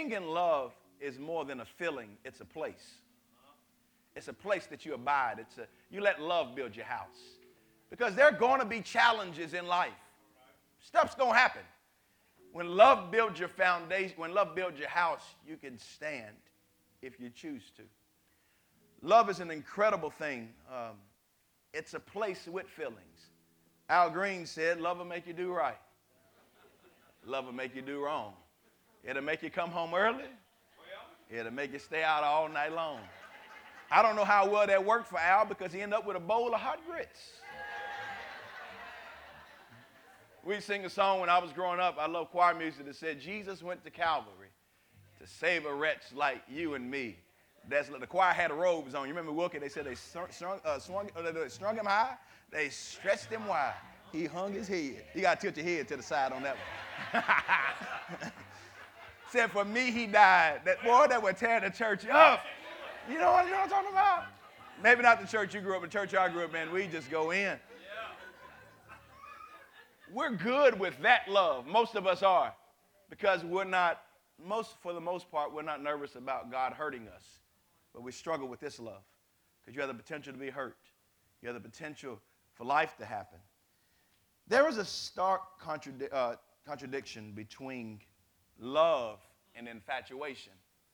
being in love is more than a feeling. It's a place. It's a place that you abide. You let love build your house. Because there are going to be challenges in life. Stuff's going to happen. When love builds your foundation, when love builds your house, you can stand if you choose to. Love is an incredible thing. It's a place with feelings. Al Green said, love will make you do right. Love will make you do wrong. It'll make you come home early. It'll make you stay out all night long. I don't know how well that worked for Al because he ended up with a bowl of hot grits. We sing a song when I was growing up. I love choir music that said, Jesus went to Calvary to save a wretch like you and me. The choir had robes on. You remember Wilkie? They said they strung him high. They stretched him wide. He hung his head. You got to tilt your head to the side on that one. Said, for me, he died. That boy that would tear the church up. You know what I'm talking about? Maybe not the church you grew up in. The church I grew up in, we just go in. We're good with that love. Most of us are. Because for the most part, we're not nervous about God hurting us. But we struggle with this love. Because you have the potential to be hurt. You have the potential for life to happen. There is a stark contradiction between love and infatuation.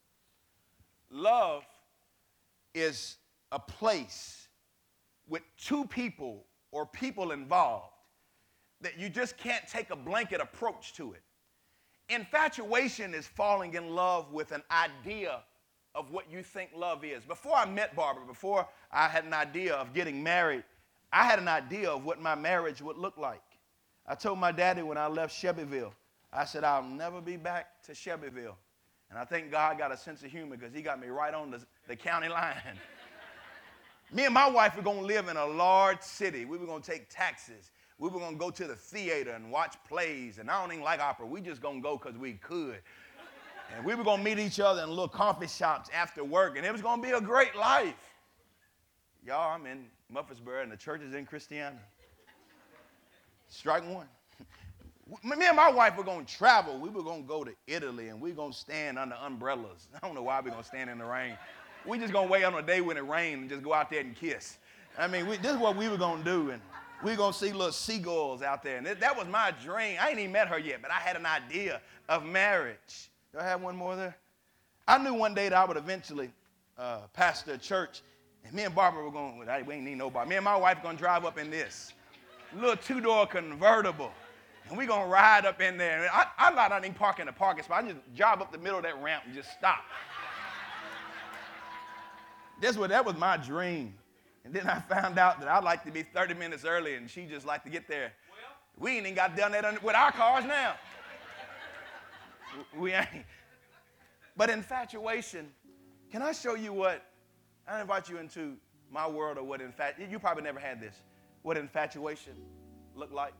Love is a place with two people or people involved that you just can't take a blanket approach to it. Infatuation is falling in love with an idea of what you think love is. Before I met Barbara, before I had an idea of getting married, I had an idea of what my marriage would look like. I told my daddy when I left Shelbyville, I said, I'll never be back to Shelbyville. And I think God got a sense of humor because he got me right on the county line. Me and my wife were going to live in a large city. We were going to take taxis. We were going to go to the theater and watch plays. And I don't even like opera. We just going to go because we could. And we were going to meet each other in little coffee shops after work. And it was going to be a great life. Y'all, I'm in Murfreesboro and the church is in Christiana. Strike one. Me and my wife were going to travel. We were going to go to Italy, and we were going to stand under umbrellas. I don't know why we're going to stand in the rain. We just going to wait on a day when it rained and just go out there and kiss. I mean, this is what we were going to do, and we were going to see little seagulls out there. And that was my dream. I ain't even met her yet, but I had an idea of marriage. Do I have one more there? I knew one day that I would eventually pastor a church, and me and Barbara were going, we ain't need nobody. Me and my wife were going to drive up in this little two-door convertible. And we're going to ride up in there. I not even park in the parking spot. I just drive up the middle of that ramp and just stop. That was my dream. And then I found out that I'd like to be 30 minutes early, and she just like to get there. We ain't even got done that with our cars now. We ain't. But infatuation, can I show you I invite you into my world of you probably never had this, what infatuation looked like.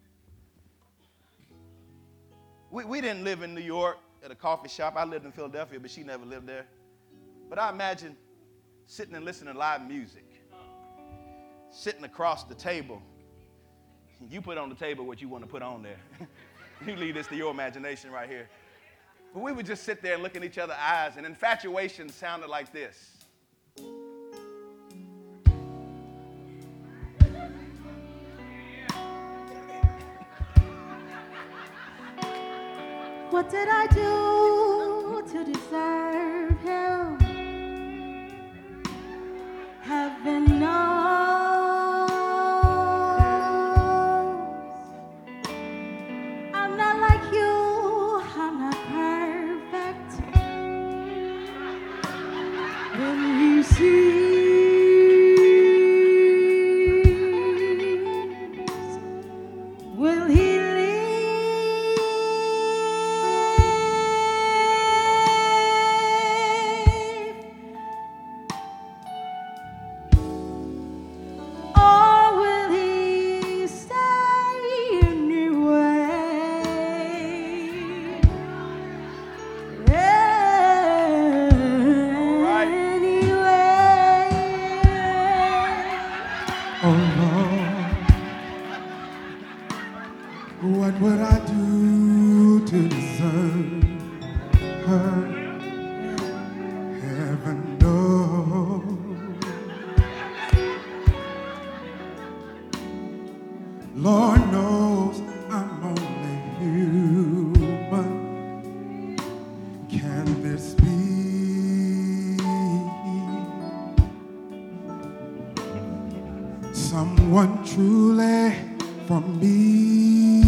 We didn't live in New York at a coffee shop. I lived in Philadelphia, but she never lived there. But I imagine sitting and listening to live music, sitting across the table. You put on the table what you want to put on there. You leave this to your imagination right here. But we would just sit there and look in each other's eyes, and infatuation sounded like this. What did I do to deserve him? Heaven knows I'm not like you, I'm not perfect. When he sees will he Can this be someone truly for me?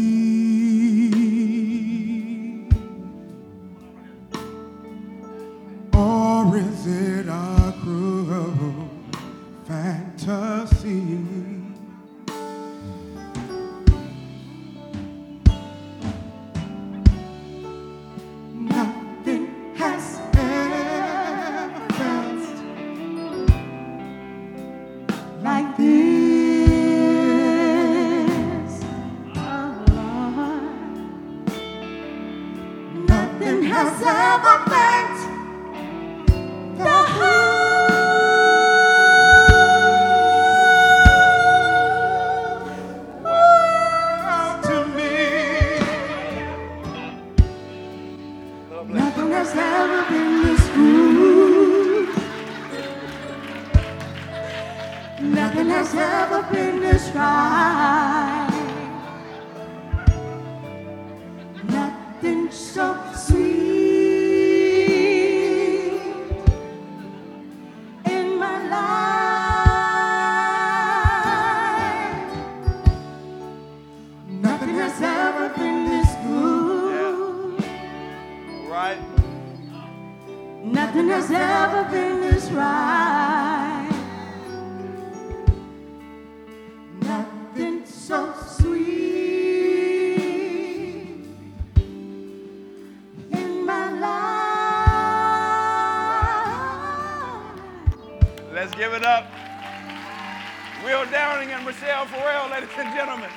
Or is it a cruel fantasy? Nothing has ever felt like this. Oh, Lord. Nothing has ever meant the whole world to me. Nothing has ever been this good. Nothing has ever been this right. Nothing so sweet in my life. Nothing has ever been this good. Right? Nothing has ever been this right. Nothing so sweet in my life. Let's give it up. Will Downing and Michelle Farrell, ladies and gentlemen.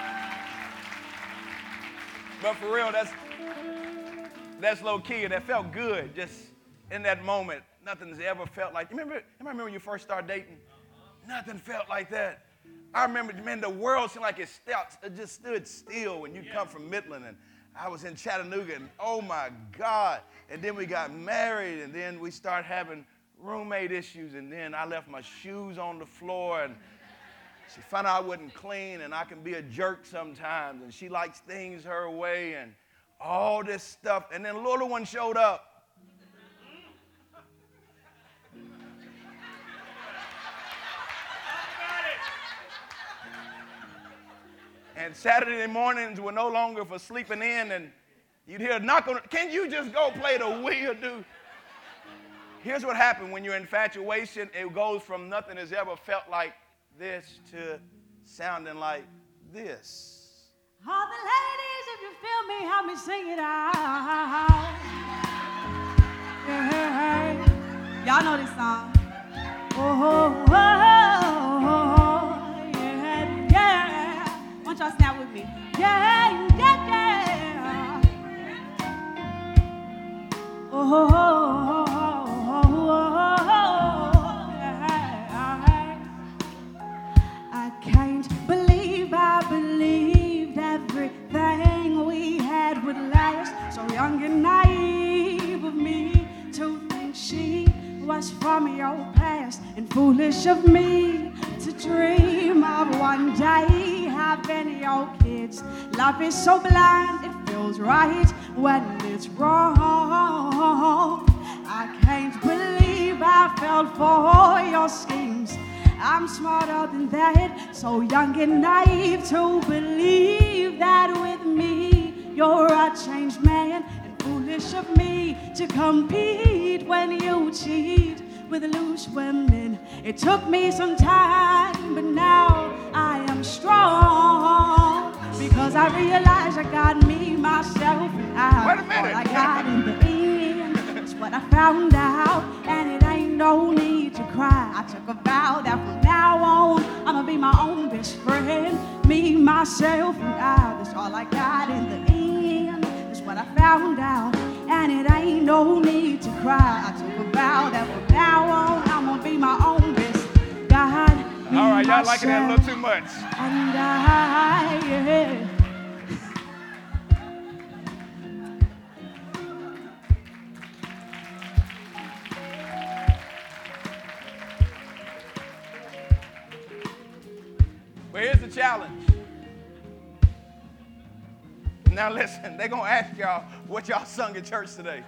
But for real, that's low key. That felt good. Just in that moment, nothing's ever felt like. You remember when you first started dating? Nothing felt like that. I remember, man, the world seemed like it just stood still when you come from Midland, and I was in Chattanooga, and oh my God. And then we got married, and then we started having roommate issues, and then I left my shoes on the floor, and she found out I wasn't clean, and I can be a jerk sometimes, and she likes things her way, and all this stuff. And then a little one showed up. And Saturday mornings were no longer for sleeping in, and you'd hear a knock on, can you just go play the wheel, dude? Here's what happened when you're in infatuation. It goes from nothing has ever felt like this to sounding like this. All the ladies, if you feel me, help me sing it out. Yeah. Y'all know this song. Oh, oh, oh, yeah, yeah. Why don't y'all snap with me? Yeah, yeah, yeah. Oh, oh, oh, oh, oh, yeah. I can't believe I believed everything we had would last. So young and naive of me to think she was from your past, and foolish of me to dream of one day having your kids. Love is so blind, it feels right when it's wrong. I can't believe I fell for your schemes. I'm smarter than that, so young and naive to believe that with me you're a changed man, and foolish of me to compete when you cheat with loose women. It took me some time, but now I am strong, because I realized I got me, myself, and I. Wait a minute. All I got in the end is what I found out, and it ain't no need to cry. I took a vow that from now on I'ma be my own best friend, me, myself, and I. That's all I got in the end is what I found out, and it ain't no need to cry. I took a vow that from now on I'ma be my own best God. Me, All right, y'all liking that a little too much. And I, yeah. But here's the challenge. Now listen, they're going to ask y'all what y'all sung at church today.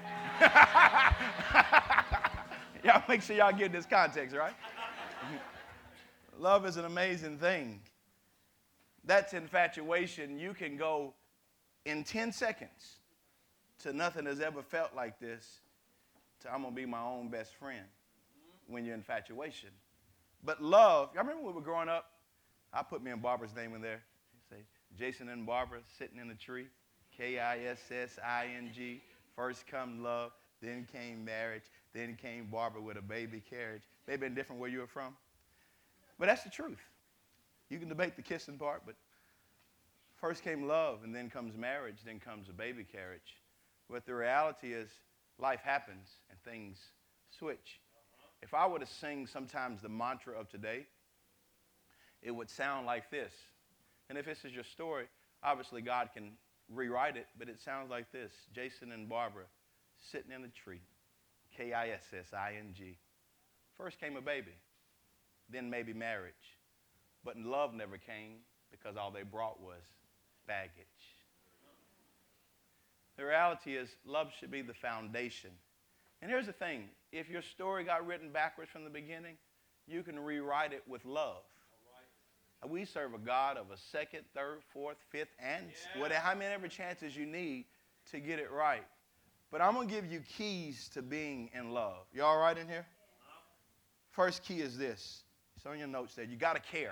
Y'all make sure y'all get this context, right? Love is an amazing thing. That's infatuation. You can go in 10 seconds to nothing has ever felt like this to I'm going to be my own best friend when you're infatuation. But love, y'all remember when we were growing up? I put me and Barbara's name in there. Say, Jason and Barbara sitting in a tree. Kissing. First come love, then came marriage, then came Barbara with a baby carriage. They've been different where you were from. But that's the truth. You can debate the kissing part, but first came love, and then comes marriage, then comes a baby carriage. But the reality is life happens and things switch. If I were to sing sometimes the mantra of today, it would sound like this. And if this is your story, obviously God can rewrite it, but it sounds like this. Jason and Barbara sitting in a tree. Kissing. First came a baby, then maybe marriage. But love never came because all they brought was baggage. The reality is love should be the foundation. And here's the thing. If your story got written backwards from the beginning, you can rewrite it with love. We serve a God of a second, third, fourth, fifth, and how many ever chances you need to get it right. But I'm going to give you keys to being in love. You all right in here? First key is this. It's on your notes there. You got to care.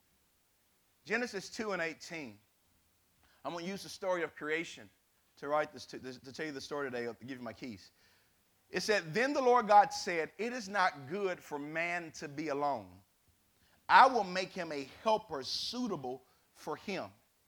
Genesis 2:18. I'm going to use the story of creation to write this, to tell you the story today, to give you my keys. It said, then the Lord God said, it is not good for man to be alone. I will make him a helper suitable for him.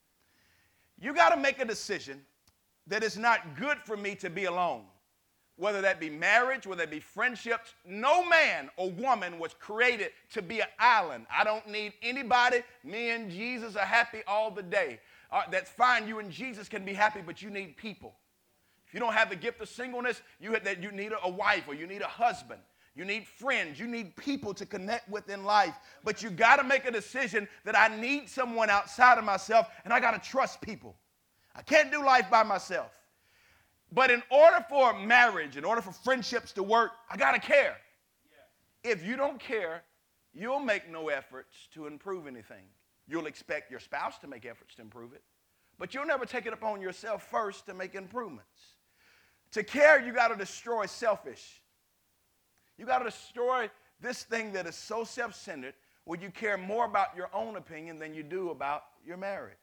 You got to make a decision that it's not good for me to be alone. Whether that be marriage, whether that be friendships, no man or woman was created to be an island. I don't need anybody. Me and Jesus are happy all the day. That's fine. You and Jesus can be happy, but you need people. If you don't have the gift of singleness, you need a wife or you need a husband. You need friends. You need people to connect with in life. But you got to make a decision that I need someone outside of myself, and I got to trust people. I can't do life by myself. But in order for marriage, in order for friendships to work, I got to care. Yeah. If you don't care, you'll make no efforts to improve anything. You'll expect your spouse to make efforts to improve it, but you'll never take it upon yourself first to make improvements. To care, you got to destroy selfish. You got to destroy this thing that is so self-centered where you care more about your own opinion than you do about your marriage.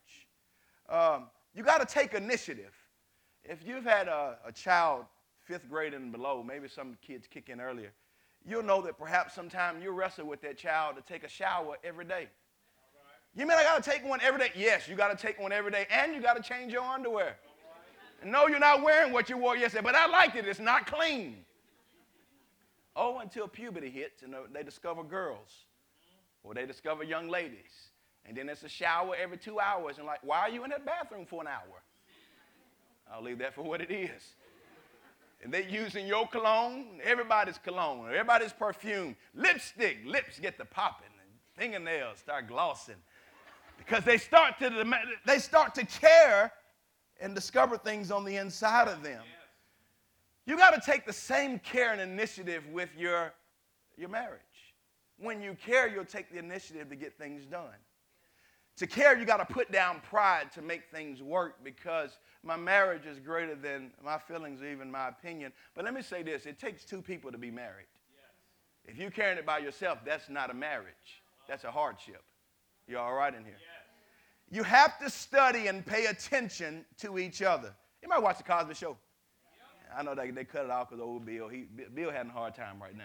You got to take initiative. If you've had a child 5th grade and below, maybe some kids kick in earlier, you'll know that perhaps sometime you wrestle with that child to take a shower every day. You mean I got to take one every day? Yes, you got to take one every day, and you got to change your underwear. And no, you're not wearing what you wore yesterday, but I liked it. It's not clean. Oh, until puberty hits and they discover girls or they discover young ladies. And then it's a shower every 2 hours. And like, why are you in that bathroom for an hour? I'll leave that for what it is. And they're using your cologne, everybody's cologne, everybody's perfume, lipstick, lips get to popping, and fingernails start glossing. Because they start to care and discover things on the inside of them. You got to take the same care and initiative with your marriage. When you care, you'll take the initiative to get things done. To care, you got to put down pride to make things work because my marriage is greater than my feelings or even my opinion. But let me say this, it takes 2 people to be married. Yes. If you're carrying it by yourself, that's not a marriage. That's a hardship. You all right in here? Yes. You have to study and pay attention to each other. You might watch The Cosby Show. I know they cut it off because old Bill. Bill having a hard time right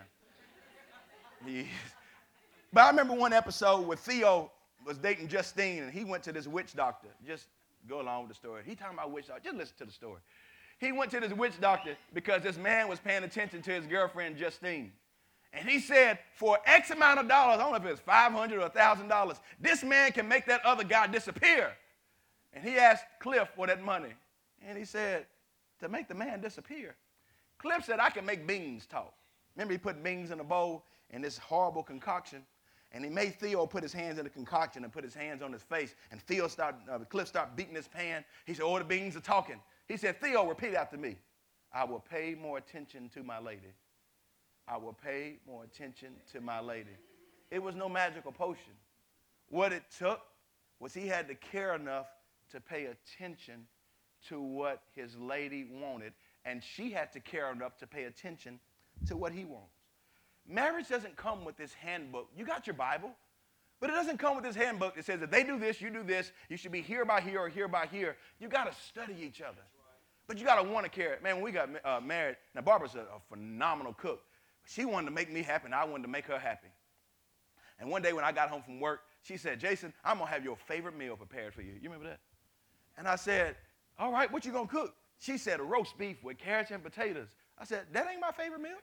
now. But I remember one episode where Theo was dating Justine, and he went to this witch doctor. Just go along with the story. He talking about witch doctor. Just listen to the story. He went to this witch doctor because this man was paying attention to his girlfriend, Justine. And he said, for X amount of dollars, I don't know if it was $500 or $1,000, this man can make that other guy disappear. And he asked Cliff for that money. And he said, to make the man disappear. Cliff said, I can make beans talk. Remember, he put beans in a bowl and this horrible concoction. And he made Theo put his hands in the concoction and put his hands on his face. And Cliff started beating his pan. He said, oh, the beans are talking. He said, Theo, repeat after me. I will pay more attention to my lady. I will pay more attention to my lady. It was no magical potion. What it took was he had to care enough to pay attention to what his lady wanted, and she had to care enough to pay attention to what he wants. Marriage doesn't come with this handbook. You got your Bible, but it doesn't come with this handbook that says if they do this, you do this. You should be here by here or here by here. You got to study each other. But you got to want to care. Man, when we got married, now Barbara's a phenomenal cook. She wanted to make me happy, and I wanted to make her happy. And one day when I got home from work, she said, Jason, I'm going to have your favorite meal prepared for you. You remember that? And I said, all right, what you going to cook? She said, a roast beef with carrots and potatoes. I said, that ain't my favorite meal.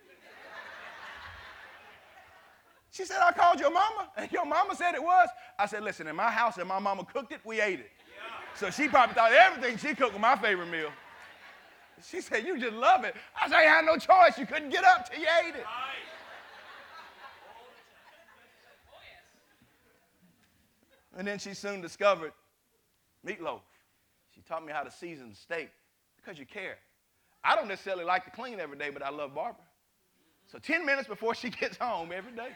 She said, I called your mama, and your mama said it was. I said, listen, in my house, and my mama cooked it, we ate it. Yeah. So she probably thought everything she cooked was my favorite meal. She said, you just love it. I said, I had no choice. You couldn't get up till you ate it. And then she soon discovered meatloaf. She taught me how to season steak because you care. I don't necessarily like to clean every day, but I love Barbara. So 10 minutes before she gets home every day.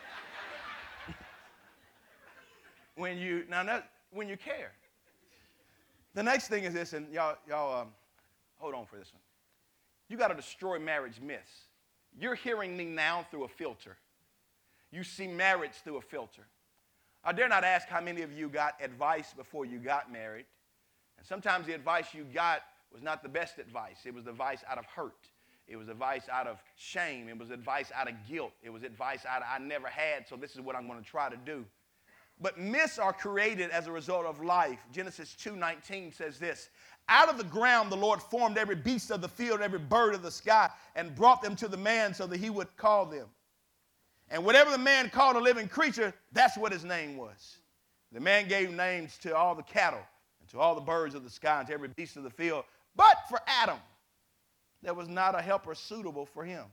when you care. The next thing is this, and y'all hold on for this one. You got to destroy marriage myths. You're hearing me now through a filter. You see marriage through a filter. I dare not ask how many of you got advice before you got married. And sometimes the advice you got was not the best advice. It was advice out of hurt. It was advice out of shame. It was advice out of guilt. It was advice out of I never had, so this is what I'm going to try to do. But myths are created as a result of life. Genesis 2:19 says this, out of the ground the Lord formed every beast of the field, every bird of the sky, and brought them to the man so that he would call them. And whatever the man called a living creature, that's what his name was. The man gave names to all the cattle and to all the birds of the sky and to every beast of the field. But for Adam, there was not a helper suitable for him.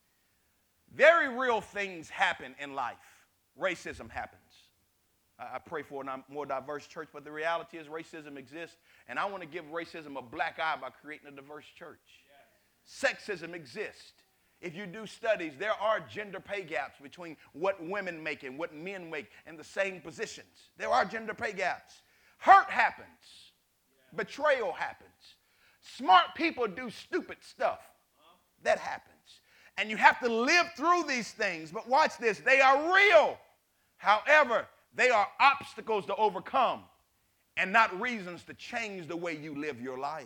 Very real things happen in life. Racism happens. I pray for a more diverse church, but the reality is racism exists, and I want to give racism a black eye by creating a diverse church. Yes. Sexism exists. If you do studies, there are gender pay gaps between what women make and what men make in the same positions. There are gender pay gaps. Hurt happens. Yeah. Betrayal happens. Smart people do stupid stuff. That happens. And you have to live through these things. But watch this. They are real. However, they are obstacles to overcome and not reasons to change the way you live your life.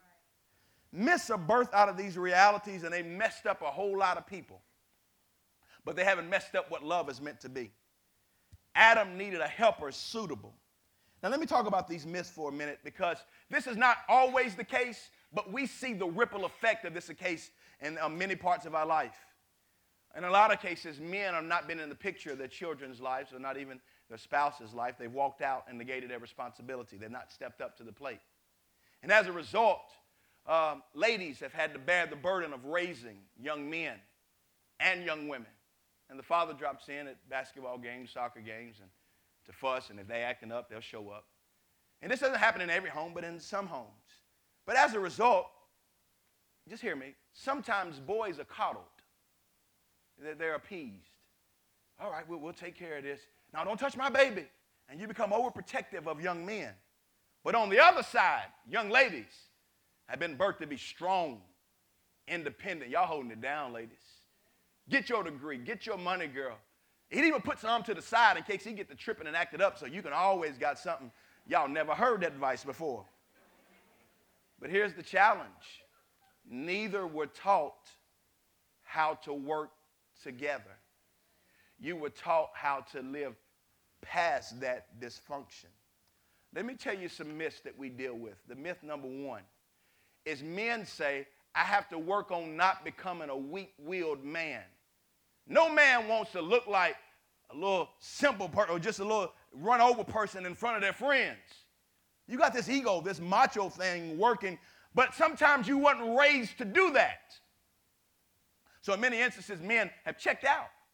Myths are birthed out of these realities, and they messed up a whole lot of people. But they haven't messed up what love is meant to be. Adam needed a helper suitable. Now, let me talk about these myths for a minute, because this is not always the case, but we see the ripple effect of this case in many parts of our life. In a lot of cases, men have not been in the picture of their children's lives, or not even their spouse's life. They've walked out and negated their responsibility. They've not stepped up to the plate. And as a result, ladies have had to bear the burden of raising young men and young women. And the father drops in at basketball games, soccer games, and to fuss, and if they're acting up, they'll show up. And this doesn't happen in every home, but in some homes. But as a result, just hear me, sometimes boys are coddled. They're appeased. All right, we'll take care of this. Now, don't touch my baby. And you become overprotective of young men. But on the other side, young ladies have been birthed to be strong, independent. Y'all holding it down, ladies. Get your degree. Get your money, girl. He'd even put some to the side in case he get to tripping and acted up, so you can always got something. Y'all never heard that advice before. But here's the challenge. Neither were taught how to work together. You were taught how to live past that dysfunction. Let me tell you some myths that we deal with. The myth number one is men say, I have to work on not becoming a weak-willed man. No man wants to look like a little simple person or just a little run-over person in front of their friends. You got this ego, this macho thing working, but sometimes you weren't raised to do that. So in many instances, men have checked out.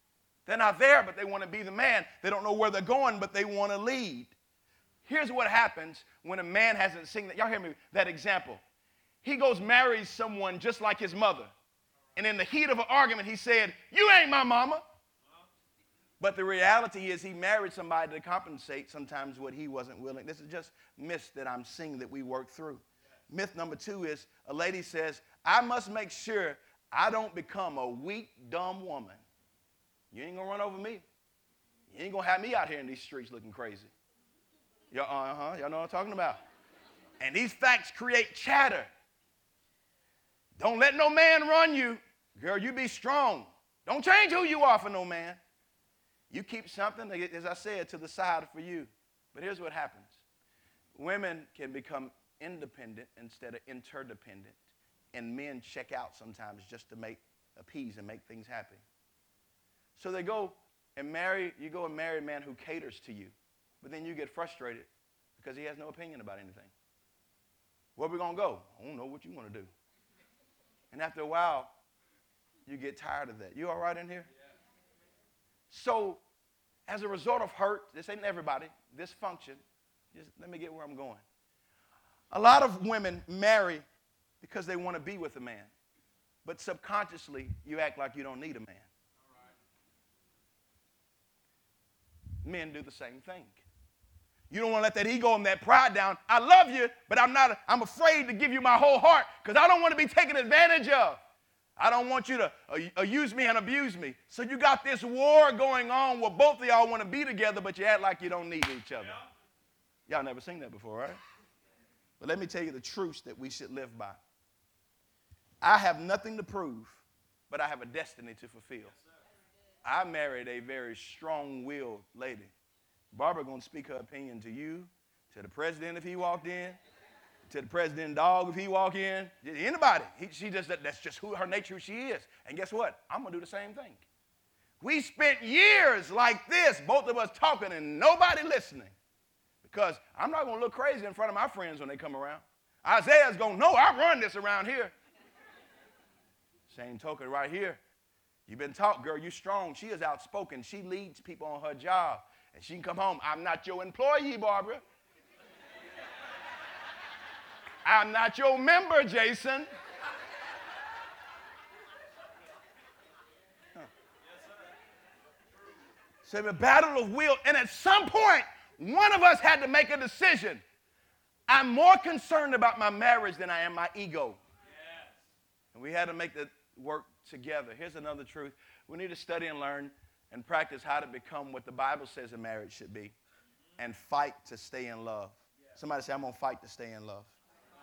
They're not there, but they want to be the man. They don't know where they're going, but they want to lead. Here's what happens when a man hasn't seen that. Y'all hear me? That example. He goes marries someone just like his mother. And in the heat of an argument, he said, "You ain't my mama." But the reality is he married somebody to compensate sometimes what he wasn't willing. This is just myths that I'm seeing that we work through. Myth number 2 is a lady says, "I must make sure I don't become a weak, dumb woman. You ain't going to run over me. You ain't going to have me out here in these streets looking crazy." Y'all know what I'm talking about. And these facts create chatter. Don't let no man run you. Girl, you be strong. Don't change who you are for no man. You keep something, as I said, to the side for you. But here's what happens. Women can become independent instead of interdependent. And men check out sometimes just to appease and make things happy. So they go and marry a man who caters to you. But then you get frustrated because he has no opinion about anything. Where we going to go? I don't know what you want to do. And after a while, you get tired of that. You all right in here? Yeah. So as a result of hurt, this ain't everybody, dysfunction, just let me get where I'm going. A lot of women marry because they want to be with a man. But subconsciously, you act like you don't need a man. Men do the same thing. You don't want to let that ego and that pride down. I love you, but I'm afraid to give you my whole heart because I don't want to be taken advantage of. I don't want you to use me and abuse me. So you got this war going on where both of y'all want to be together, but you act like you don't need each other. Y'all never seen that before, right? But let me tell you the truths that we should live by. I have nothing to prove, but I have a destiny to fulfill. I married a very strong-willed lady. Barbara going to speak her opinion to you, to the president if he walked in, to the president dog if he walk in, anybody. That's just her nature, who she is. And guess what? I'm going to do the same thing. We spent years like this, both of us talking and nobody listening. Because I'm not going to look crazy in front of my friends when they come around. Isaiah's going to know I run this around here. Same token right here. You've been taught, girl, you're strong. She is outspoken. She leads people on her job. And she can come home. I'm not your employee, Barbara. I'm not your member, Jason. So the battle of will. And at some point, one of us had to make a decision. I'm more concerned about my marriage than I am my ego. Yes. And we had to make the work together. Here's another truth. We need to study and learn and practice how to become what the Bible says a marriage should be and fight to stay in love. Somebody say, I'm going to fight to stay in love.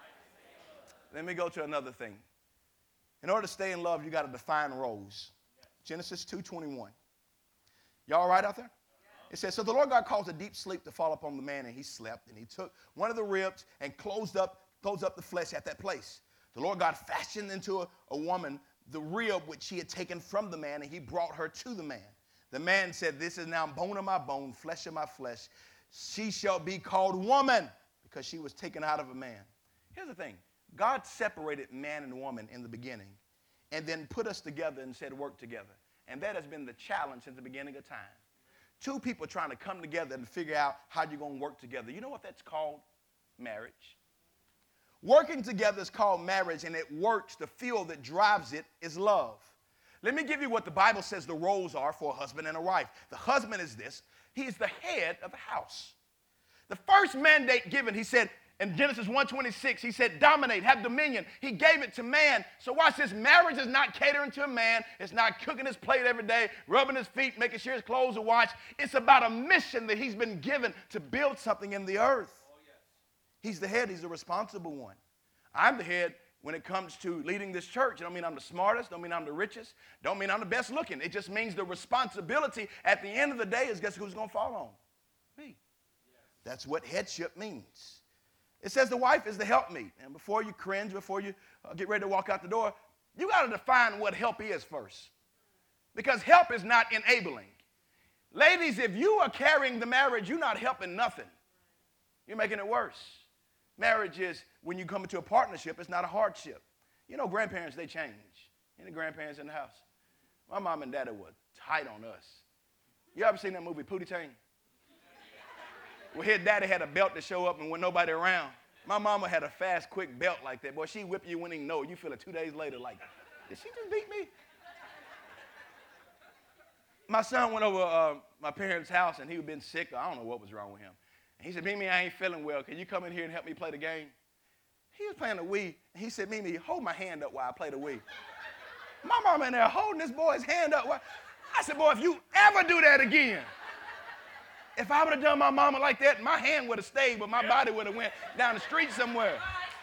Let me go to another thing. In order to stay in love, you got to define roles. Genesis 2:21. Y'all all right out there? It says, so the Lord God caused a deep sleep to fall upon the man, and he slept. And he took one of the ribs and closed up the flesh at that place. The Lord God fashioned into a woman the rib which he had taken from the man, and he brought her to the man. The man said, this is now bone of my bone, flesh of my flesh. She shall be called woman because she was taken out of a man. Here's the thing. God separated man and woman in the beginning and then put us together and said work together. And that has been the challenge since the beginning of time. Two people trying to come together and figure out how you're going to work together. You know what that's called? Marriage. Working together is called marriage, and it works. The fuel that drives it is love. Let me give you what the Bible says the roles are for a husband and a wife. The husband is this. He is the head of the house. The first mandate given, he said, in Genesis 1:26, he said, dominate, have dominion. He gave it to man. So watch this. Marriage is not catering to a man. It's not cooking his plate every day, rubbing his feet, making sure his clothes are washed. It's about a mission that he's been given to build something in the earth. Oh, yes. He's the head. He's the responsible one. I'm the head when it comes to leading this church. It don't mean I'm the smartest. Don't mean I'm the richest. Don't mean I'm the best looking. It just means the responsibility at the end of the day is guess who's going to fall on? Me. Yes. That's what headship means. It says the wife is the helpmeet. And before you cringe, before you get ready to walk out the door, you got to define what help is first. Because help is not enabling. Ladies, if you are carrying the marriage, you're not helping nothing. You're making it worse. Marriage is, when you come into a partnership, it's not a hardship. You know, grandparents, they change. Any grandparents in the house? My mom and daddy were tight on us. You ever seen that movie, Pootie Tang? Well, his daddy had a belt to show up and when nobody around. My mama had a fast, quick belt like that. Boy, she whip you when you know. You feel it 2 days later like, did she just beat me? My son went over my parents' house and he had been sick. I don't know what was wrong with him. And he said, Mimi, I ain't feeling well. Can you come in here and help me play the game? He was playing the Wii. And he said, Mimi, hold my hand up while I play the Wii. My mama in there holding this boy's hand up. I said, boy, if you ever do that again, if I would have done my mama like that, my hand would have stayed, but my body would have went down the street somewhere.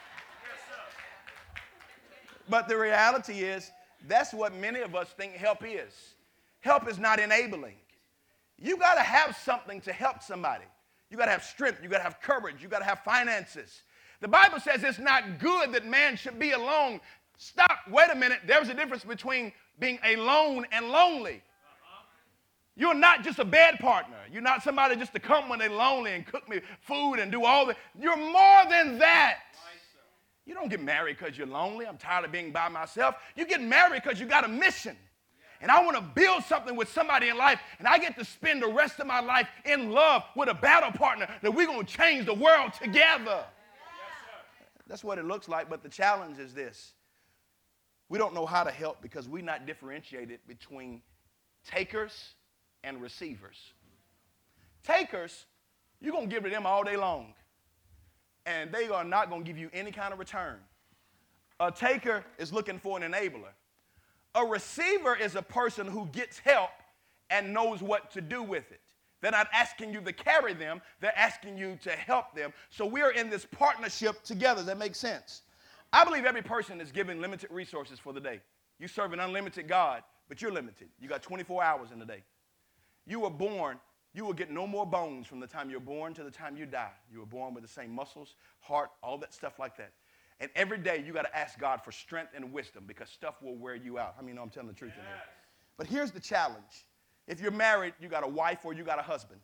But the reality is, that's what many of us think help is. Help is not enabling. You got to have something to help somebody. You got to have strength. You got to have courage. You got to have finances. The Bible says it's not good that man should be alone. Stop. Wait a minute. There's a difference between being alone and lonely. You're not just a bed partner. You're not somebody just to come when they're lonely and cook me food and do all that. You're more than that. You don't get married because you're lonely. I'm tired of being by myself. You get married because you got a mission. And I want to build something with somebody in life, and I get to spend the rest of my life in love with a battle partner that we're going to change the world together. That's what it looks like, but the challenge is this. We don't know how to help because we're not differentiated between takers and receivers. Takers, you're going to give to them all day long, and they are not going to give you any kind of return. A taker is looking for an enabler. A receiver is a person who gets help and knows what to do with it. They're not asking you to carry them. They're asking you to help them. So we're in this partnership together. That makes sense. I believe every person is given limited resources for the day. You serve an unlimited God, but you're limited. You got 24 hours in the day. You were born, you will get no more bones from the time you're born to the time you die. You were born with the same muscles, heart, all that stuff like that. And every day you got to ask God for strength and wisdom because stuff will wear you out. How many know I'm telling the truth in here? But here's the challenge. If you're married, you got a wife or you got a husband.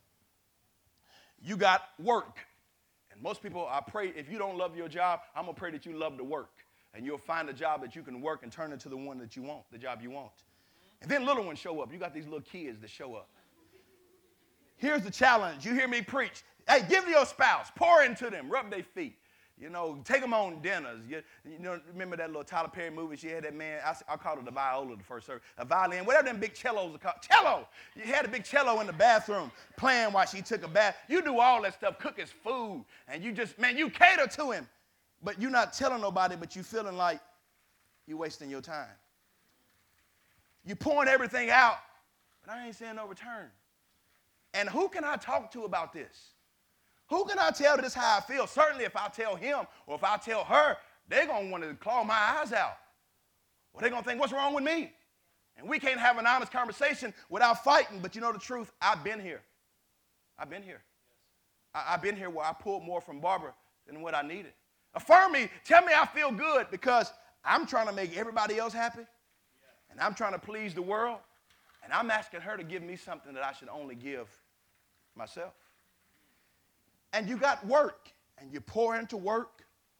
You got work. And most people, I pray, if you don't love your job, I'm going to pray that you love to work. And you'll find a job that you can work and turn into the one that you want, the job you want. And then little ones show up. You got these little kids that show up. Here's the challenge. You hear me preach. Hey, give to your spouse. Pour into them. Rub their feet. You know, take them on dinners. You know, remember that little Tyler Perry movie? She had that man, I called it a viola the first service, a violin, whatever them big cellos are called. Cello! You had a big cello in the bathroom playing while she took a bath. You do all that stuff, cook his food, and you just, man, you cater to him. But you're not telling nobody, but you feeling like you're wasting your time. You pouring everything out, but I ain't seeing no return. And who can I talk to about this? Who can I tell this how I feel? Certainly if I tell him or if I tell her, they're going to want to claw my eyes out. Or they're going to think, what's wrong with me? And we can't have an honest conversation without fighting. But you know the truth, I've been here. I've been here. I've been here where I pulled more from Barbara than what I needed. Affirm me. Tell me I feel good because I'm trying to make everybody else happy. And I'm trying to please the world. And I'm asking her to give me something that I should only give myself. And you got work, and you pour into work.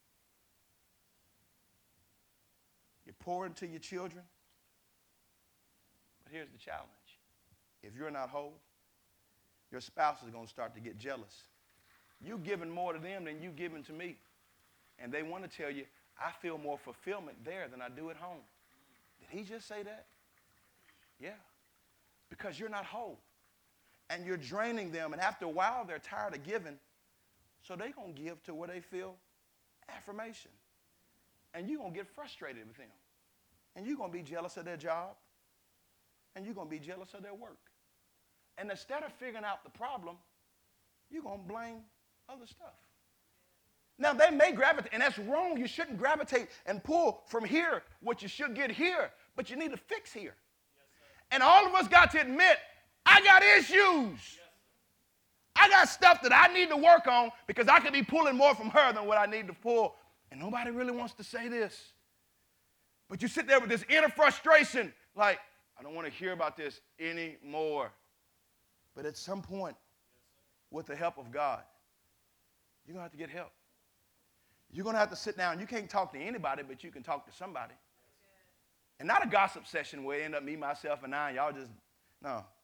You pour into your children. But here's the challenge. If you're not whole, your spouse is going to start to get jealous. You're giving more to them than you're giving to me. And they want to tell you, I feel more fulfillment there than I do at home. Did he just say that? Yeah. Because you're not whole. And you're draining them. And after a while, they're tired of giving. So they're going to give to where they feel affirmation. And you're going to get frustrated with them. And you're going to be jealous of their job. And you're going to be jealous of their work. And instead of figuring out the problem, you're going to blame other stuff. Now, they may gravitate, and that's wrong. You shouldn't gravitate and pull from here what you should get here. But you need to fix here. And all of us got to admit, I got issues. I got stuff that I need to work on because I could be pulling more from her than what I need to pull. And nobody really wants to say this. But you sit there with this inner frustration, like, I don't want to hear about this anymore. But at some point, with the help of God, you're going to have to get help. You're going to have to sit down. You can't talk to anybody, but you can talk to somebody. And not a gossip session where it end up me, myself, and I, and y'all just, no.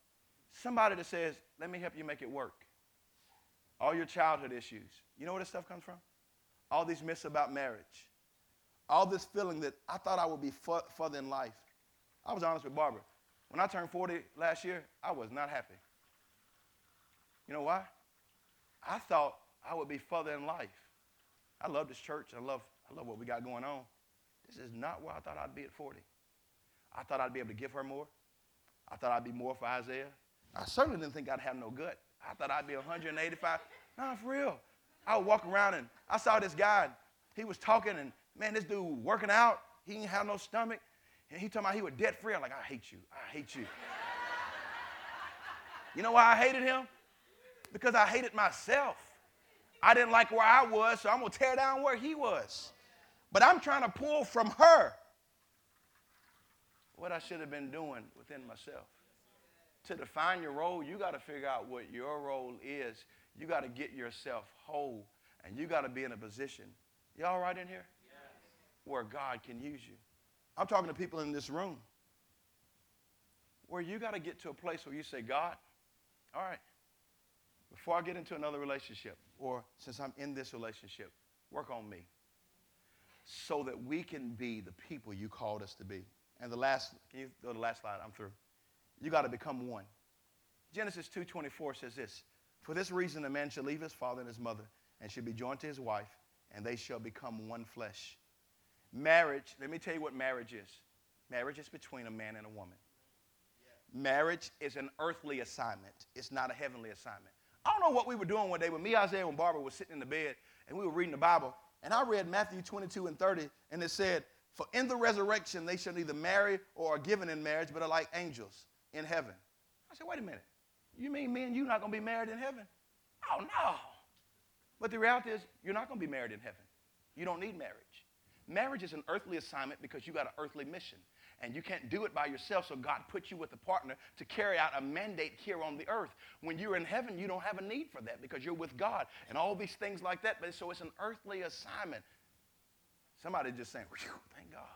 Somebody that says, let me help you make it work. All your childhood issues. You know where this stuff comes from? All these myths about marriage. All this feeling that I thought I would be further in life. I was honest with Barbara. When I turned 40 last year, I was not happy. You know why? I thought I would be further in life. I love this church. I love what we got going on. This is not where I thought I'd be at 40. I thought I'd be able to give her more. I thought I'd be more for Isaiah. I certainly didn't think I'd have no gut. I thought I'd be 185. No, for real. I would walk around and I saw this guy. And he was talking and, man, this dude working out. He didn't have no stomach. And he talking about he was debt free. I'm like, I hate you. I hate you. You know why I hated him? Because I hated myself. I didn't like where I was, so I'm going to tear down where he was. But I'm trying to pull from her what I should have been doing within myself. To define your role, you got to figure out what your role is. You got to get yourself whole, and you got to be in a position. You all right in here? Yes. Where God can use you. I'm talking to people in this room where you got to get to a place where you say, God, all right, before I get into another relationship, or since I'm in this relationship, work on me so that we can be the people you called us to be. And can you go to the last slide? I'm through. You got to become one. Genesis 2:24 says this, for this reason a man shall leave his father and his mother and shall be joined to his wife, and they shall become one flesh. Marriage, let me tell you what marriage is. Marriage is between a man and a woman. Marriage is an earthly assignment. It's not a heavenly assignment. I don't know what we were doing one day when me, Isaiah, and Barbara were sitting in the bed, and we were reading the Bible, and I read Matthew 22:30, and it said, for in the resurrection they shall neither marry or are given in marriage, but are like angels in heaven. I said, wait a minute. You mean me and you not going to be married in heaven? Oh, no. But the reality is you're not going to be married in heaven. You don't need marriage. Marriage is an earthly assignment because you got an earthly mission. And you can't do it by yourself, so God put you with a partner to carry out a mandate here on the earth. When you're in heaven, you don't have a need for that because you're with God and all these things like that. But so it's an earthly assignment. Somebody just saying, thank God.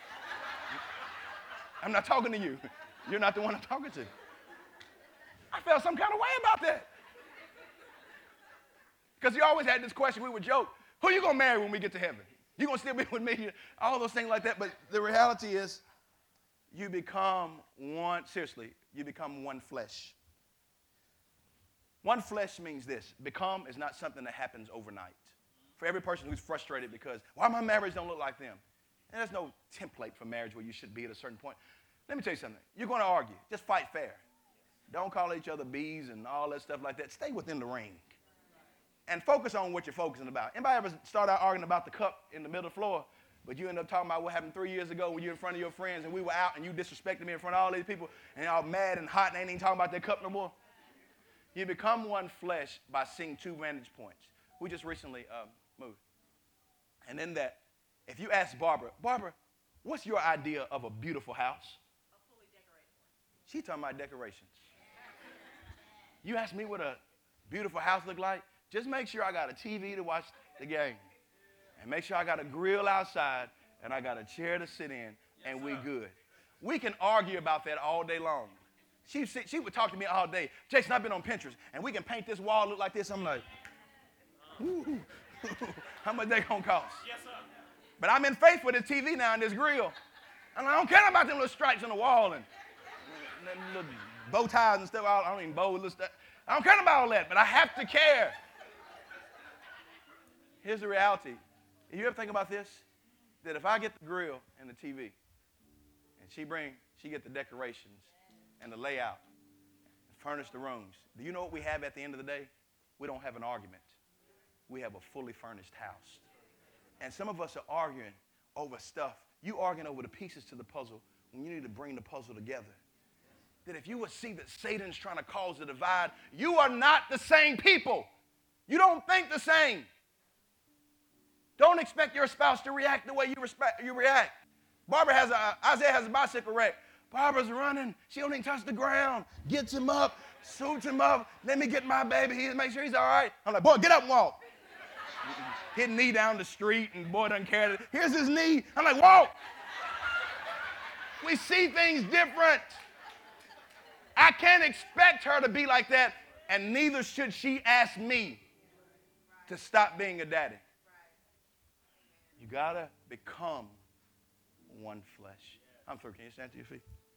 I'm not talking to you. You're not the one I'm talking to. I felt some kind of way about that. Because you always had this question, we would joke, who you going to marry when we get to heaven? You going to still be with me? All those things like that. But the reality is you become one, seriously, you become one flesh. One flesh means this. Become is not something that happens overnight. For every person who's frustrated because, why my marriage don't look like them? And there's no template for marriage where you should be at a certain point. Let me tell you something. You're going to argue. Just fight fair. Don't call each other bees and all that stuff like that. Stay within the ring. And focus on what you're focusing about. Anybody ever start out arguing about the cup in the middle of the floor, but you end up talking about what happened 3 years ago when you were in front of your friends and we were out and you disrespected me in front of all these people and y'all mad and hot and ain't even talking about that cup no more? You become one flesh by seeing two vantage points. We just recently moved. And in that, if you ask Barbara, what's your idea of a beautiful house? A fully decorated one. She's talking about decorations. You ask me what a beautiful house look like? Just make sure I got a TV to watch the game. And make sure I got a grill outside and I got a chair to sit in and we good. We can argue about that all day long. She would talk to me all day. Jason, I've been on Pinterest and we can paint this wall look like this. I'm like, ooh, how much that gonna cost? Yes, sir. But I'm in faith with this TV now and this grill. And I don't care about them little stripes on the wall and little bow ties and stuff. I don't even bow little stuff. I don't care about all that, but I have to care. Here's the reality. You ever think about this? That if I get the grill and the TV, and she get the decorations and the layout, and furnish the rooms, do you know what we have at the end of the day? We don't have an argument. We have a fully furnished house. And some of us are arguing over stuff. You arguing over the pieces to the puzzle when you need to bring the puzzle together. That if you would see that Satan's trying to cause a divide, you are not the same people. You don't think the same. Don't expect your spouse to react the way you react. Isaiah has a bicycle wreck. Barbara's running. She don't even touch the ground. Gets him up, suits him up. Let me get my baby. Make sure he's all right. I'm like, boy, get up and walk. His knee down the street, and boy doesn't care. Here's his knee. I'm like, walk. We see things different. I can't expect her to be like that, and neither should she ask me to stop being a daddy. You got to become one flesh. I'm through. Can you stand to your feet?